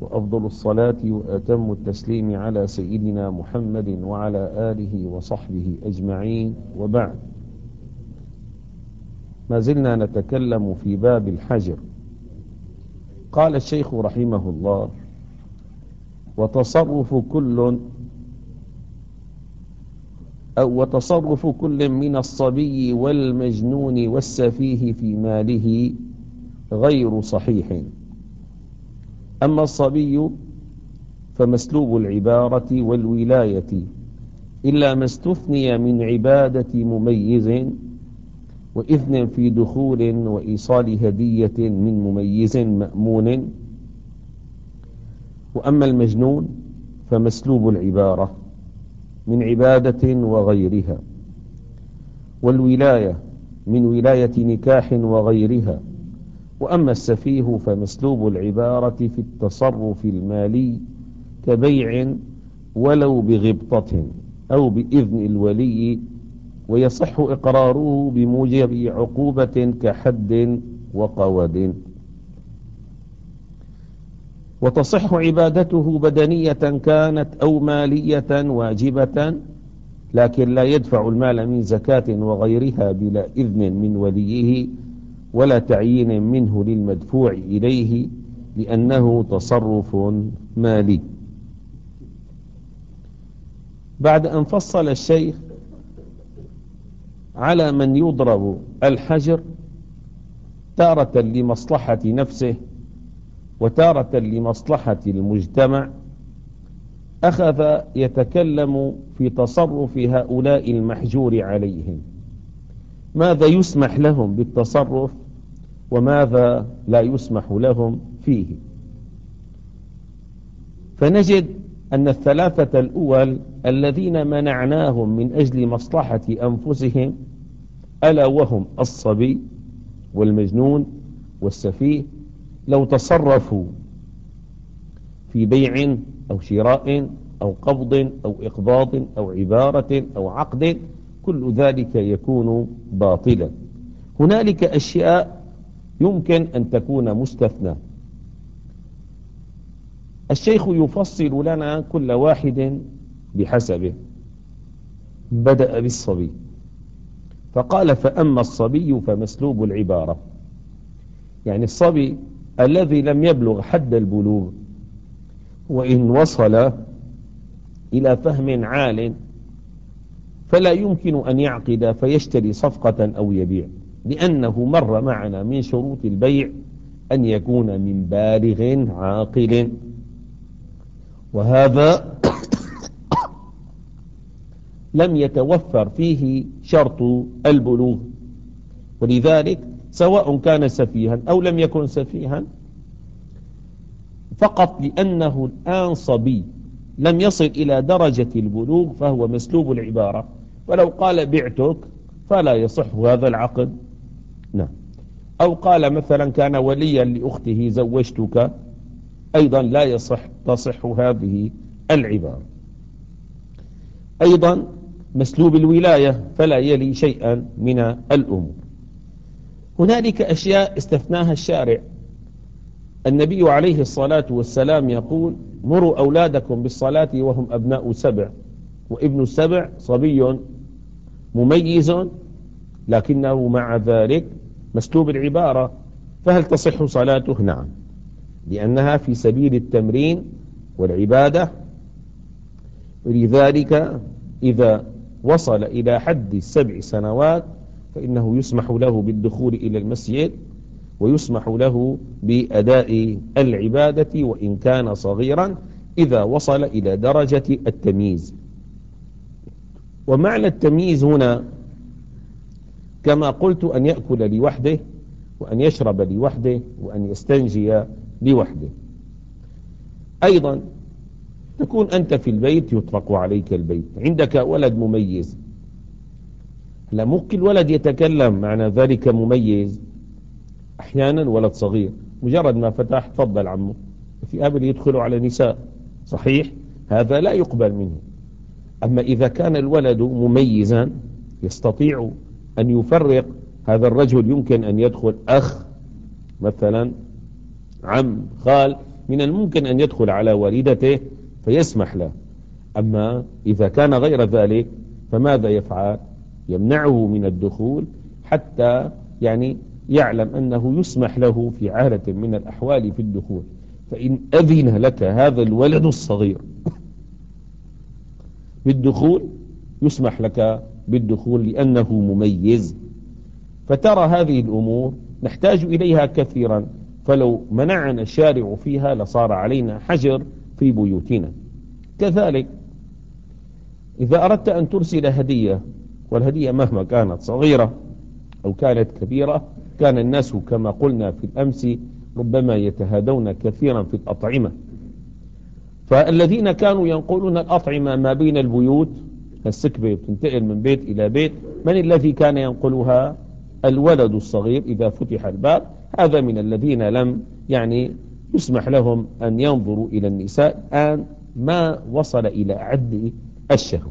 وأفضل الصلاة وأتم التسليم على سيدنا محمد وعلى آله وصحبه أجمعين، وبعد. ما زلنا نتكلم في باب الحجر. قال الشيخ رحمه الله: وتصرف كل من الصبي والمجنون والسفيه في ماله غير صحيح. أما الصبي فمسلوب العبارة والولاية، إلا ما استثني من عبادة مميز وإذن في دخول وإيصال هدية من مميز مأمون. وأما المجنون فمسلوب العبارة من عبادة وغيرها، والولاية من ولاية نكاح وغيرها. وأما السفيه فمسلوب العبارة في التصرف المالي كبيع ولو بغبطة أو بإذن الولي، ويصح إقراره بموجب عقوبة كحد وقود. وتصح عبادته بدنية كانت أو مالية واجبة، لكن لا يدفع المال من زكاة وغيرها بلا إذن من وليه ولا تعيين منه للمدفوع إليه، لأنه تصرف مالي. بعد أن فصل الشيخ على من يضرب الحجر تارة لمصلحة نفسه وتارة لمصلحة المجتمع، أخذ يتكلم في تصرف هؤلاء المحجور عليهم، ماذا يسمح لهم بالتصرف وماذا لا يسمح لهم فيه. فنجد أن الثلاثة الأول الذين منعناهم من أجل مصلحة أنفسهم، ألا وهم الصبي والمجنون والسفيه، لو تصرفوا في بيع أو شراء أو قبض أو إقباض أو عبارة أو عقد، كل ذلك يكون باطلا. هنالك أشياء يمكن أن تكون مستثنى. الشيخ يفصل لنا كل واحد بحسبه. بدأ بالصبي فقال: فأما الصبي فمسلوب العبارة، يعني الصبي الذي لم يبلغ حد البلوغ، وإن وصل إلى فهم عال فلا يمكن أن يعقد فيشتري صفقة أو يبيع، لأنه مر معنا من شروط البيع أن يكون من بالغ عاقل، وهذا لم يتوفر فيه شرط البلوغ. ولذلك سواء كان سفيها أو لم يكن سفيها، فقط لأنه الآن صبي لم يصل إلى درجة البلوغ فهو مسلوب العبارة. ولو قال بعتك فلا يصح هذا العقد. نعم. أو قال مثلا كان وليا لأخته زوجتك، أيضا لا تصح هذه العبارة. أيضا مسلوب الولاية فلا يلي شيئا من الأمور. هنالك أشياء استثناها الشارع. النبي عليه الصلاة والسلام يقول: مروا أولادكم بالصلاة وهم أبناء 7، وابن 7 صبي مميز لكنه مع ذلك مسلوب العبارة، فهل تصح صلاته؟ نعم، لأنها في سبيل التمرين والعبادة. ولذلك إذا وصل إلى حد 7 سنوات فإنه يسمح له بالدخول إلى المسجد، ويسمح له بأداء العبادة وإن كان صغيرا إذا وصل إلى درجة التمييز. ومعنى التمييز هنا كما قلت أن يأكل لوحده، وأن يشرب لوحده، وأن يستنجي لوحده. أيضا تكون أنت في البيت يطلق عليك البيت، عندك ولد مميز، لا ممكن الولد يتكلم، معنى ذلك مميز. أحيانا ولد صغير مجرد ما فتح تفضل عمه، في أبل يدخل على نساء، صحيح هذا لا يقبل منه. أما إذا كان الولد مميزا يستطيع أن يفرق، هذا الرجل يمكن أن يدخل أخ مثلا، عم، خال، من الممكن أن يدخل على والدته فيسمح له. أما إذا كان غير ذلك فماذا يفعل؟ يمنعه من الدخول حتى يعني يعلم أنه يسمح له في حالة من الأحوال في الدخول. فإن أذن لك هذا الولد الصغير بالدخول يسمح لك بالدخول لأنه مميز. فترى هذه الأمور نحتاج إليها كثيرا، فلو منعنا الشارع فيها لصار علينا حجر في بيوتنا. كذلك إذا أردت أن ترسل هدية، والهدية مهما كانت صغيرة أو كانت كبيرة، كان الناس كما قلنا في الأمس ربما يتهادون كثيرا في الأطعمة، فالذين كانوا ينقلون الأطعمة ما بين البيوت، السكبة تنتقل من بيت إلى بيت، من الذي كان ينقلها؟ الولد الصغير. إذا فتح الباب هذا من الذين لم يسمح لهم أن ينظروا إلى النساء الآن ما وصل إلى عد الشهوة.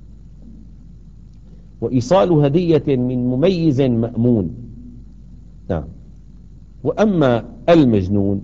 وإيصال هدية من مميز مأمون. نعم. وأما المجنون،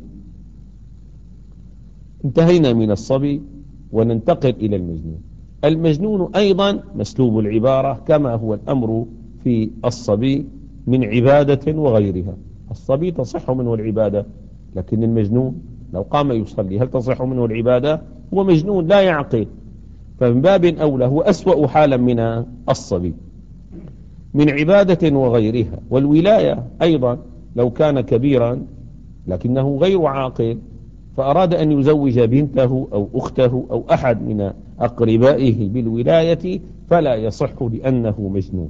انتهينا من الصبي وننتقل إلى المجنون. المجنون أيضا مسلوب العبارة كما هو الأمر في الصبي من عبادة وغيرها. الصبي تصح منه العبادة، لكن المجنون لو قام يصلي هل تصح منه العبادة؟ هو مجنون لا يعقل، فمن باب أولى هو أسوأ حالا من الصبي من عبادة وغيرها. والولاية أيضا لو كان كبيرا لكنه غير عاقل فأراد أن يزوج بنته أو أخته أو أحد من أقربائه بالولاية فلا يصح لأنه مجنون.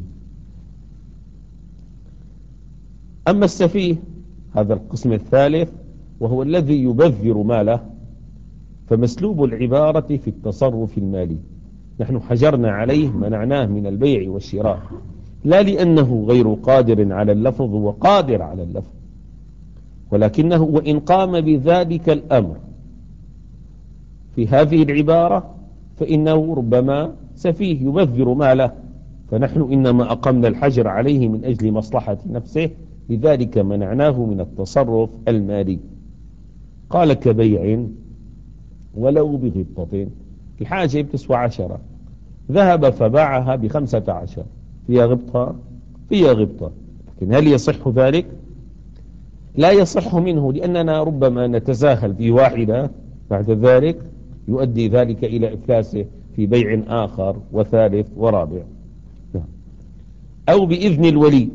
أما السفيه هذا القسم الثالث وهو الذي يبذر ماله، فمسلوب العبارة في التصرف المالي. نحن حجرنا عليه منعناه من البيع والشراء، لا لأنه غير قادر على اللفظ، وقادر على اللفظ، ولكنه وإن قام بذلك الأمر في هذه العبارة فإنه ربما سفيه يبذر ماله، فنحن إنما أقمنا الحجر عليه من أجل مصلحة نفسه، لذلك منعناه من التصرف المالي. قال كبيع ولو بغبطة، الحاجة بتسوى 10، ذهب فباعها ب15، فيها غبطة؟ فيها غبطة، لكن هل يصح ذلك؟ لا يصح منه، لأننا ربما نتساهل في واحدة بعد ذلك يؤدي ذلك إلى إفلاسه في بيع آخر وثالث ورابع. أو بإذن الولي،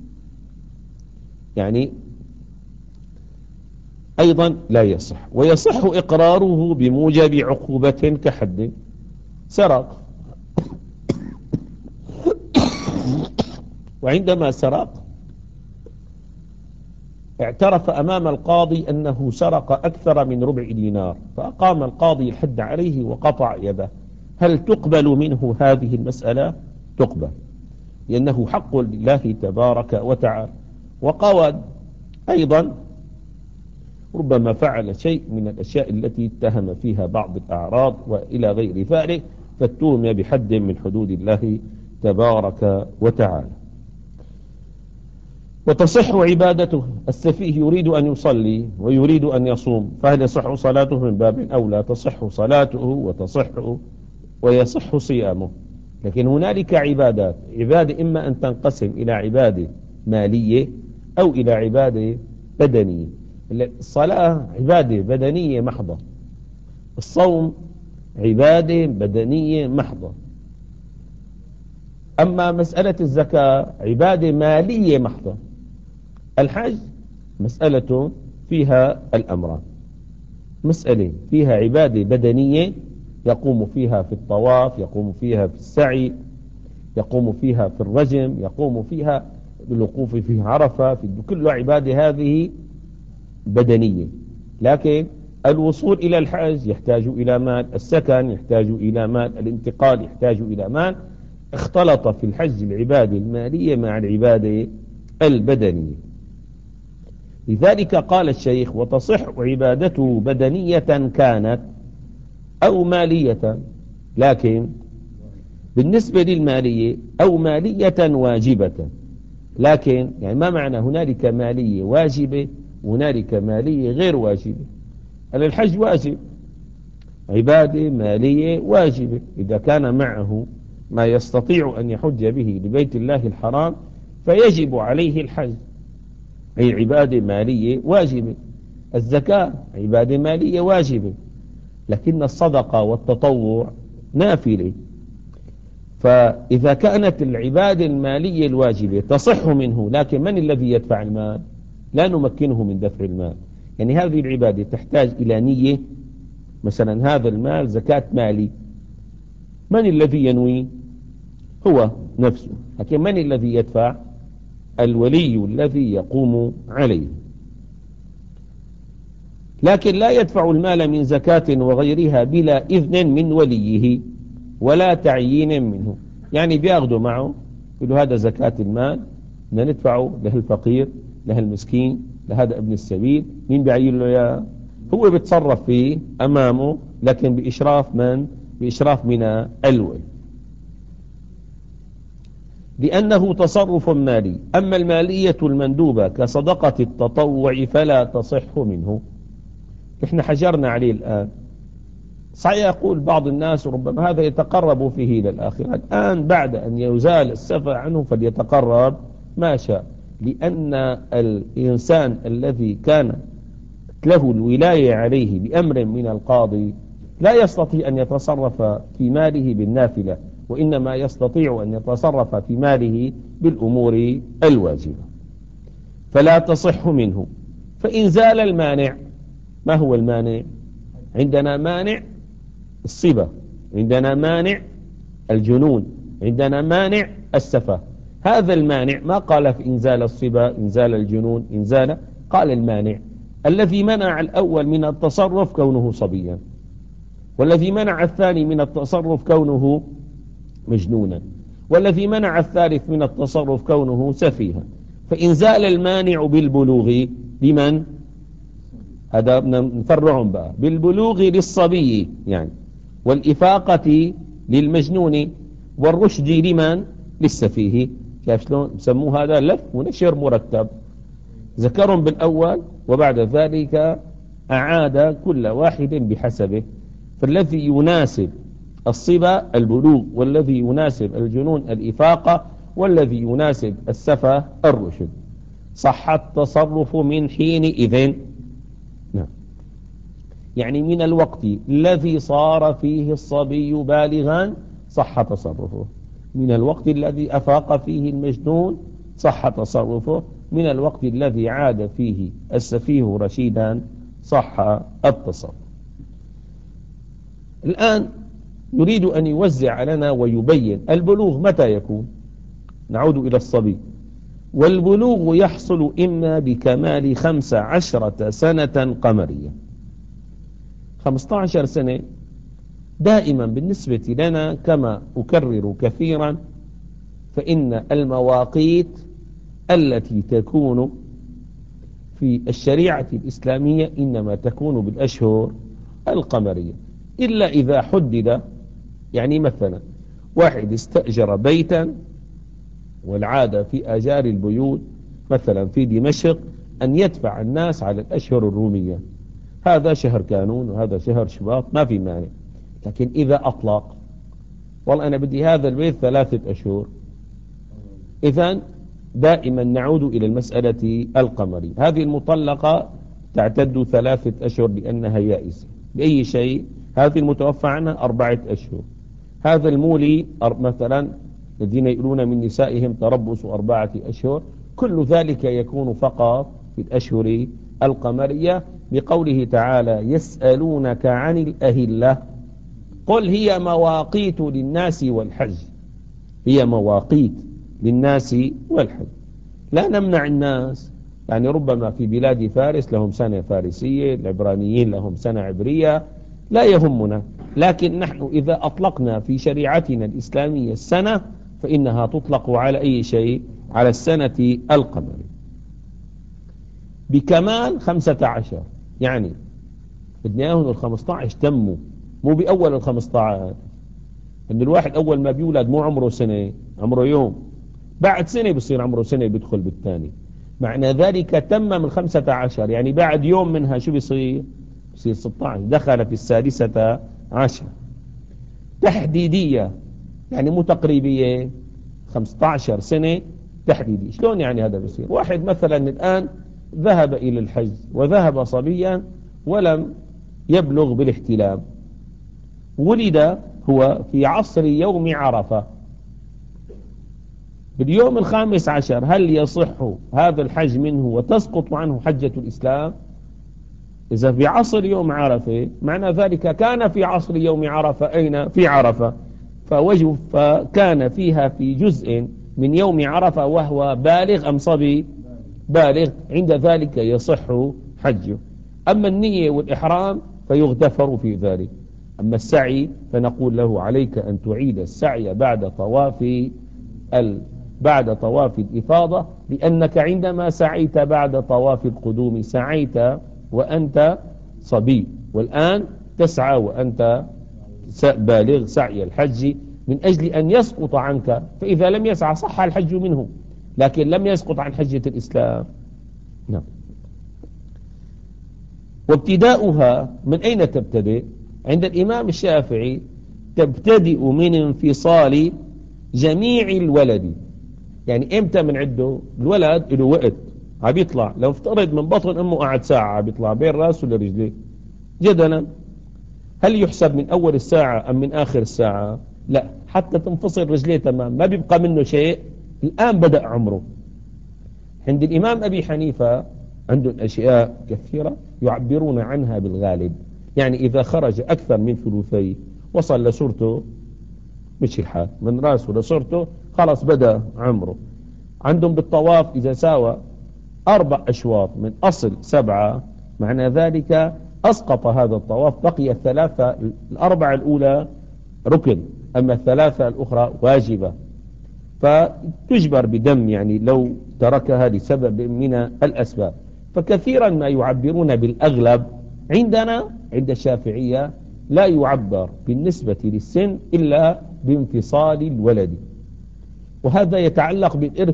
أيضا لا يصح. ويصح إقراره بموجب عقوبة كحد سرق، وعندما سرق اعترف أمام القاضي أنه سرق أكثر من ربع دينار، فأقام القاضي الحد عليه وقطع يده. هل تقبل منه هذه المسألة؟ تقبل، لأنه حق لله تبارك وتعالى. وقود أيضا ربما فعل شيء من الأشياء التي اتهم فيها بعض الأعراض وإلى غير ذلك، فاتهم بحد من حدود الله تبارك وتعالى. وتصح عبادته. السفيه يريد أن يصلي ويريد أن يصوم، فهل يصح صلاته؟ من باب أولى تصح صلاته ويصح صيامه. لكن هنالك عبادات، عبادة إما أن تنقسم إلى عبادة مالية أو إلى عبادة بدنية. الصلاة عبادة بدنية محضة، الصوم عبادة بدنية محضة. أما مسألة الزكاة عبادة مالية محضة. الحج مسألة فيها الأمران، مسألة فيها عبادة بدنية يقوم فيها في الطواف، يقوم فيها في السعي، يقوم فيها في الرجم، يقوم فيها بالوقوف في عرفة، في كل عبادة هذه بدنية. لكن الوصول إلى الحج يحتاج إلى مال، السكن يحتاج إلى مال، الانتقال يحتاج إلى مال. اختلط في الحج العبادة المالية مع العبادة البدنية. لذلك قال الشيخ: وتصح عبادته بدنية كانت أو مالية. لكن بالنسبة للمالية أو مالية واجبة، لكن ما معنى هنالك مالية واجبة وهنالك مالية غير واجبة؟ الحج واجب، عبادة مالية واجبة، إذا كان معه ما يستطيع أن يحج به لبيت الله الحرام فيجب عليه الحج، أي عبادة مالية واجبة. الزكاة عبادة مالية واجبة، لكن الصدقة والتطوع نافلة. فإذا كانت العبادة المالية الواجبة تصح منه، لكن من الذي يدفع المال؟ لا نمكنه من دفع المال. يعني هذه العبادة تحتاج إلى نية، مثلا هذا المال زكاة مالي، من الذي ينوي؟ هو نفسه، لكن من الذي يدفع؟ الولي الذي يقوم عليه. لكن لا يدفع المال من زكاة وغيرها بلا إذن من وليه ولا تعيين منه. يعني بياخده معه يقول له هذا زكاة المال، بدنا ندفعه له الفقير، له المسكين، لهذا ابن السبيل، مين بيعين له اياه؟ هو بيتصرف فيه أمامه، لكن بإشراف من؟ بإشراف من الولي، لأنه تصرف مالي. أما المالية المندوبة كصدقة التطوع فلا تصح منه. إحنا حجرنا عليه الآن، صحيح يقول بعض الناس ربما هذا يتقرب فيه إلى الآخرة، الآن بعد أن يزال السفة عنه فليتقرب ما شاء، لأن الإنسان الذي كان له الولاية عليه بأمر من القاضي لا يستطيع أن يتصرف في ماله بالنافلة، وإنما يستطيع أن يتصرف في ماله بالأمور الواجبة، فلا تصح منه. فإن زال المانع، ما هو المانع؟ عندنا مانع الصبا، عندنا مانع الجنون، عندنا مانع السفة. هذا المانع ما قال في إنزال الصبا، إنزال الجنون، إنزال، قال المانع الذي منع الأول من التصرف كونه صبيا، والذي منع الثاني من التصرف كونه مجنونا، والذي منع الثالث من التصرف كونه سفيها. فإن زال المانع بالبلوغ لمن؟ هذا نفرعهم بقى، بالبلوغ للصبي يعني، والإفاقة للمجنون، والرشد لمن؟ للسفيه. شايف شلون بسموه هذا؟ لف ونشر مرتب، ذكرهم بالأول وبعد ذلك أعاد كل واحد بحسبه. فالذي يناسب الصبا البلوغ، والذي يناسب الجنون الإفاقة، والذي يناسب السفة الرشد. صح التصرف من حين إذن، نعم، يعني من الوقت الذي صار فيه الصبي بالغا صح تصرفه، من الوقت الذي أفاق فيه المجنون صح تصرفه، من الوقت الذي عاد فيه السفيه رشيدا صح التصرف. الآن يريد أن يوزع لنا ويبين البلوغ متى يكون. نعود إلى الصبي. والبلوغ يحصل إما بكمال 15 سنة قمرية. 15 سنة دائما بالنسبة لنا كما أكرر كثيرا، فإن المواقيت التي تكون في الشريعة الإسلامية إنما تكون بالأشهر القمرية، إلا إذا حدد. يعني مثلا واحد استأجر بيتا، والعادة في آجار البيوت مثلا في دمشق أن يدفع الناس على الأشهر الرومية، هذا شهر كانون وهذا شهر شباط، ما في مانع. لكن إذا أطلق والله أنا بدي هذا البيت 3 أشهر، إذن دائما نعود إلى المسألة القمرية. هذه المطلقة تعتد 3 أشهر لأنها يائسة بأي شيء، هذه المتوفى عنها 4 أشهر. هذا المولي مثلا الذين يقولون من نسائهم تربص 4 أشهر، كل ذلك يكون فقط في الأشهر القمرية، بقوله تعالى يسألونك عن الأهلة قل هي مواقيت للناس والحج، هي مواقيت للناس والحج. لا نمنع الناس، يعني ربما في بلاد فارس لهم سنة فارسية، العبرانيين لهم سنة عبرية، لا يهمنا. لكن نحن إذا أطلقنا في شريعتنا الإسلامية السنة فإنها تطلق على أي شيء؟ على السنة القمرية. بكمال 15، يعني بدنا ياخذوا 15 تموا، مو بأول 15. إن الواحد أول ما بيولد مو عمره سنة، عمره يوم، بعد سنة بصير عمره سنة بيدخل بالثاني. معنى ذلك تم من 15، يعني بعد يوم منها شو بيصير؟ يصير 16 دخل في السادسة عشر. تحديدية يعني مو تقريبية، 15 سنة تحديدي. شلون يعني هذا بصير؟ واحد مثلا الآن ذهب إلى الحج وذهب صبيا ولم يبلغ بالاحتلام، ولد هو في عصر يوم عرفة، باليوم 15 هل يصح هذا الحج منه وتسقط عنه حجة الإسلام؟ إذا في عصر يوم عرفة معنى ذلك كان في عصر يوم عرفة أين؟ في عرفة، فكان فيها في جزء من يوم عرفة وهو بالغ أم صبي؟ بالغ، عند ذلك يصح حجه. أما النية والإحرام فيغتفر في ذلك. أما السعي فنقول له عليك أن تعيد السعي بعد طواف الإفاضة، لأنك عندما سعيت بعد طواف القدوم سعيت وأنت صبي، والآن تسعى وأنت بالغ سعي الحج من أجل أن يسقط عنك، فإذا لم يسعى صح الحج منه لكن لم يسقط عن حجة الإسلام. نعم. وابتداؤها من أين تبتدئ؟ عند الإمام الشافعي تبتدئ من انفصال جميع الولد. يعني إمتى من عنده الولد له وقت عم يطلع، لو افترض من بطن أمه قعد ساعة عم يطلع بين راسه لرجليه جدلا، هل يحسب من أول الساعة أم من آخر الساعة؟ لا، حتى تنفصل رجليه تمام ما بيبقى منه شيء، الآن بدأ عمره. عند الإمام أبي حنيفة عنده أشياء كثيرة يعبرون عنها بالغالب، يعني إذا خرج أكثر من ثلثي وصل لصورته مش الحال، من رأسه لصورته خلاص بدأ عمره. عندهم بالطواف إذا ساوى 4 أشواط من أصل 7 معنى ذلك أسقط هذا الطواف، بقي الأربعة الأولى ركن، أما الثلاثة الأخرى واجبة، فتجبر بدم يعني لو تركها لسبب من الأسباب. فكثيرا ما يعبرون بالأغلب، عندنا عند الشافعية لا يعبر بالنسبة للسن إلا بانفصال الولد، وهذا يتعلق بالإرث.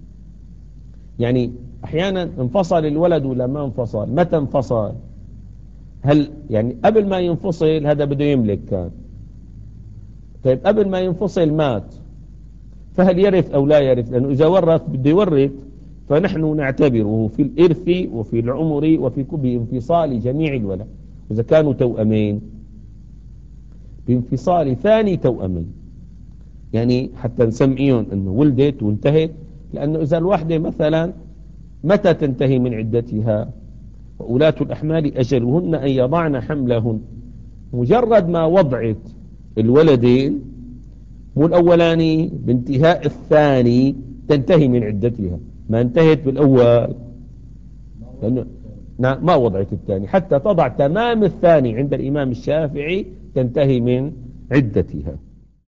يعني أحيانا انفصل الولد ولا ما انفصل؟ متى انفصل؟ هل يعني قبل ما ينفصل هذا بده يملك كان، طيب قبل ما ينفصل مات، فهل يرث أو لا يرث؟ لأنه إذا ورث بده يورث، فنحن نعتبره في الإرث وفي العمر وفي بانفصال جميع الولد. إذا كانوا توأمين بانفصال ثاني توأمين، يعني حتى نسميهم أنه ولدت وانتهت، لأنه إذا الوحدة مثلا متى تنتهي من عدتها؟ وأولاة الأحمال أجلهن أن يضعن حملهن، مجرد ما وضعت الولدين مو الأولاني بانتهاء الثاني تنتهي من عدتها، ما انتهت بالأول لأنه ما وضعت الثاني، حتى تضع تمام الثاني عند الإمام الشافعي تنتهي من عدتها.